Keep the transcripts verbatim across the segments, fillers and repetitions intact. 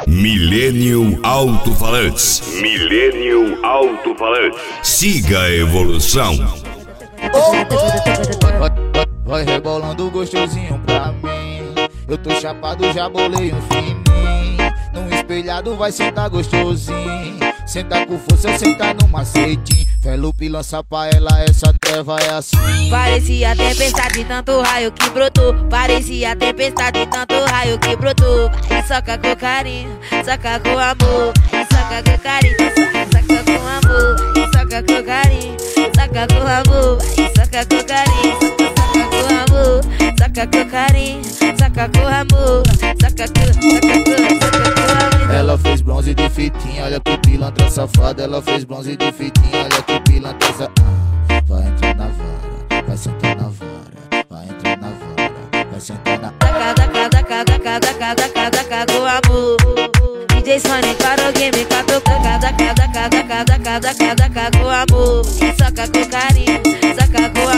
Millennium Alto-Falantes. Millennium Alto-Falantes. Siga a evolução. Vai, vai, vai rebolando gostosinho pra mim. Eu tô chapado, já bolei um fininho. Num espelhado vai sentar gostosinho. Senta com força, senta no macetinho. Felupe lança pra ela, essa treva é assim. Parecia tempestade, tanto raio que brotou. Parecia tempestade, tanto raio que brotou. Vai, soca com carinho, soca com amor. Vai, soca com carinho, soca com amor. Vai, soca com carinho, soca com amor. Vai, soca com carinho, soca com amor. Soca com carinho, soca com amor. Soca com, soca com, soca com amor. Ela fez bronze de fitinha, olha que pilantra safada. Ela fez bronze de fitinha, olha que pilantra safada. Vai entrar na vara, vai sentar na vara. Vai entrar na vara, vai sentar na Daca, daca, daca, daca, daca, daca, daca com amor. D J Sonic para o game, catou. Daca, daca, daca, daca, daca, daca, daca com amor. E soca com carinho, soca com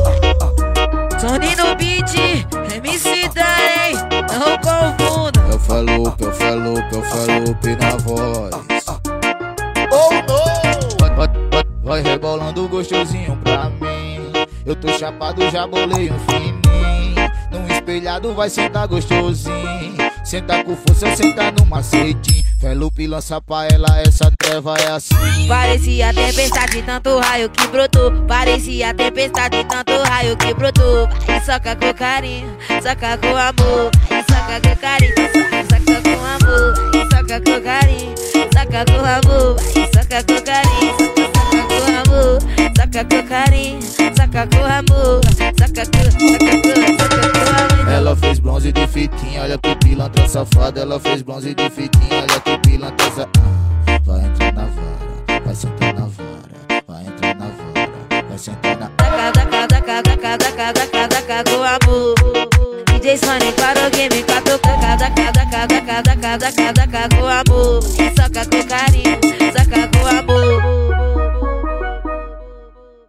amor. Sony no beat, M C Darley, não confunda. Eu falo, eu falo, eu falo na voz. Oh não! Vai, vai, vai, vai rebolando gostosinho pra mim. Eu tô chapado, já bolei um fininho. Num espelhado vai sentar gostosinho. Senta com força, senta no macetinho. Felupe lança pra ela, essa treva é assim. Parecia tempestade, tanto raio que brotou. Parecia tempestade, tanto raio que brotou. Vai, soca com carinho, soca com amor. Vai, soca com carinho, soca com amor. Vai, soca com carinho, soca com amor. Vai, soca com carinho, soca com amor. Soca com carinho, soca com amor. Soca com, soca com, soca com amor. Ela fez bronze de fitinha, olha que pilantra safada. Ela fez bronze de fitinha, olha que pilantra safada. Vai entrar na vara, vai sentar na vara. Vai entrar na vara, vai sentar na Daca, daca, daca, daca, daca, daca, daca com amor. D J Sonic para o game, catou. Daca, daca, daca, daca, daca, daca, daca com amor. E soca com carinho, soca com amor.